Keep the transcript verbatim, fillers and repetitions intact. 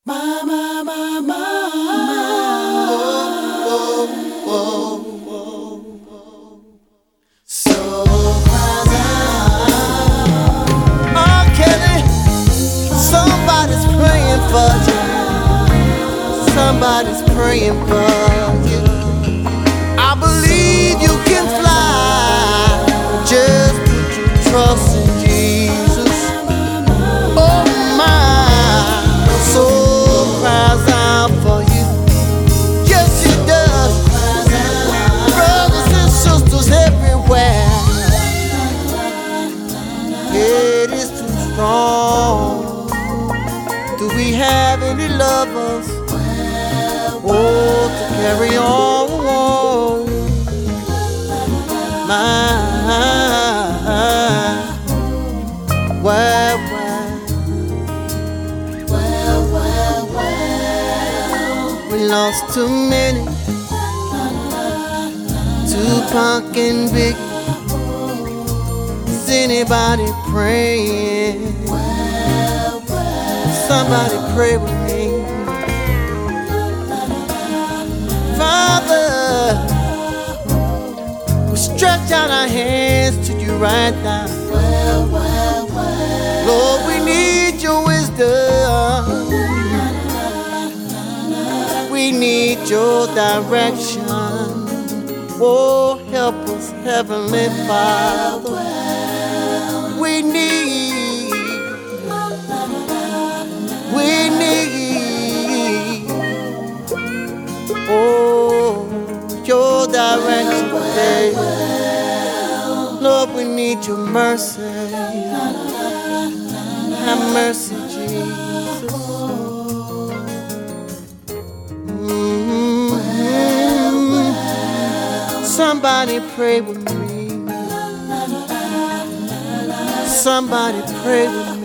My, my, my, my. Whoa, whoa, whoa, whoa. So cries out. Oh, Kelly, somebody's praying for you. Somebody's praying for you. I believe you can fly. Just put your trust in Jesus. Oh my, soul cries out for you. Yes, it does. Brothers and sisters everywhere. It is too strong. Do we have any lovers? Oh, to carry on. My, well, well, well, well, well. We lost too many. Tupac and Biggie. Is anybody praying? Somebody pray with me. Father, we stretch out our hands to you right now. Lord, we need your wisdom. We need your direction. Oh, help us, Heavenly Father. We need, we need, oh, your direction today. Lord, we need your mercy. Have mercy, Jesus. Mm-hmm. Somebody pray with me. Somebody pray with me.